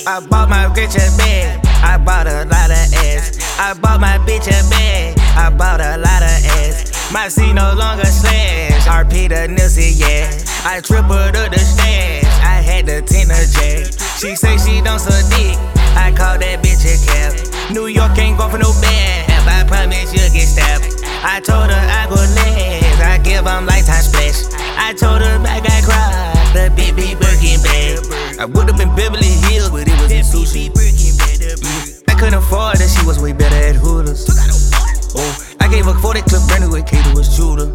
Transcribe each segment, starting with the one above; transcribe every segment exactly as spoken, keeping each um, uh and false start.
I bought my bitch a bag, I bought a lot of ass. I bought my bitch a bag, I bought a lot of ass. My C no longer slash, R P the Nipsey, yeah. I tripled up the stash, I had the Tina J. She say she don't suck dick, I call that bitch a cap. New York ain't going for no band, I promise you'll get stabbed. I told her I go last, I give 'em lifetime splash. I told her I got cried, the big big Birkin bag. I would have been Beverly Hills, but it was in sushi. Mm. I couldn't afford it, she was way better at Hooters. Oh, I gave her forty clip brand new with Kato was shooter.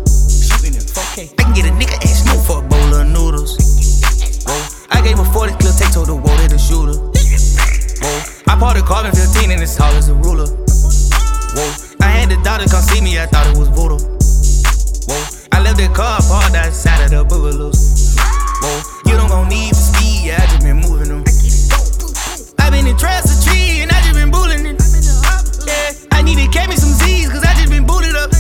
I can get a nigga ass smoke for a bowl of noodles. Oh, I gave her forty clip, take to the wall to the shooter. Whoa, I bought a carbon fifteen and it's tall as a ruler. Whoa, I had the daughter come see me, I thought it was voodoo. Whoa, I left the car parked outside of the boogaloo. Whoa, you don't gon' need for speed, I just been moving them. I been in trash a tree and I just been bullying it. Yeah, I need to get me some Z's cause I just been booted up.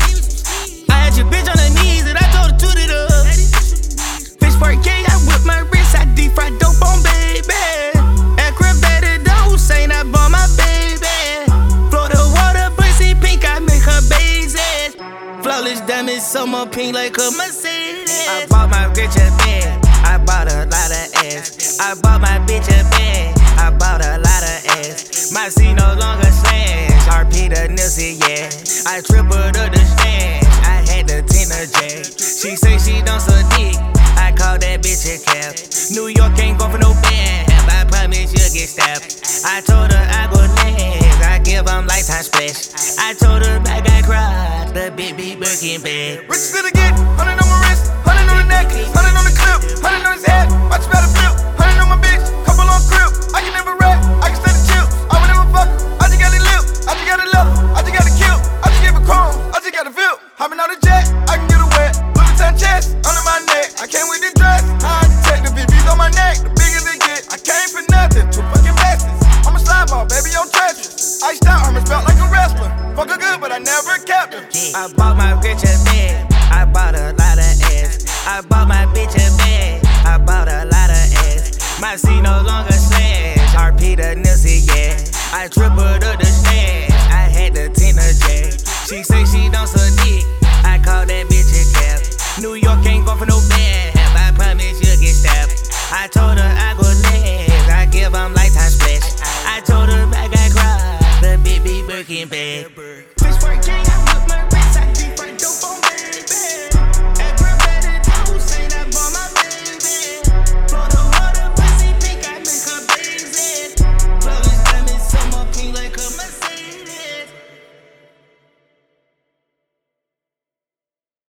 I had your bitch on her knees and I told her toot it up. Fish for a K, I whip my wrist, I deep fry dope on baby. Acrobatic don't say I bought my baby. Florida water, pussy pink, I make her bases. Flawless diamonds, summer pink like a Mercedes. I bought my bitch a bag, I bought a lot of ass. I bought my bitch a bag, I bought a lot of ass. My C no longer slash, R P the Nipsey, yeah. I tripled up the stash, I had the Tina J. She say she don't suck dick, I call that bitch a cap. New York ain't going for no band, I promise you'll get stabbed. I told her I go last, I give 'em lifetime splash. I told her I got cried, the big big Birkin bag. Rich still again, hundred on my wrist, hundred on the neck, hundred on the clip, hundred on his head. Watch better flip, hundred on my bitch, couple on crib. I can never rap, I can stand the chill. I would never fuck her, I just got a lip, I just got a love, I just got a kill, I just gave a chrome, I just got a feel. Hopping out the jet, I can get a wet. Louis Vuitton chest, under my neck. I came with the dress, I check the V V's on my neck. The bigger they get, I came for nothing, two fucking bastards. I'm a slime ball, baby, on treacherous. Iced out, armor spelt like a wrestler. Fuck her good, but I never kept her. I bought my bitch a bag, I bought a lot of ass. I bought my bitch a bag, I bought a lot of ass. My C no longer slash, R P the Nipsey, yeah. I tripled up the stash, I had the Tina J. She say she don't suck dick,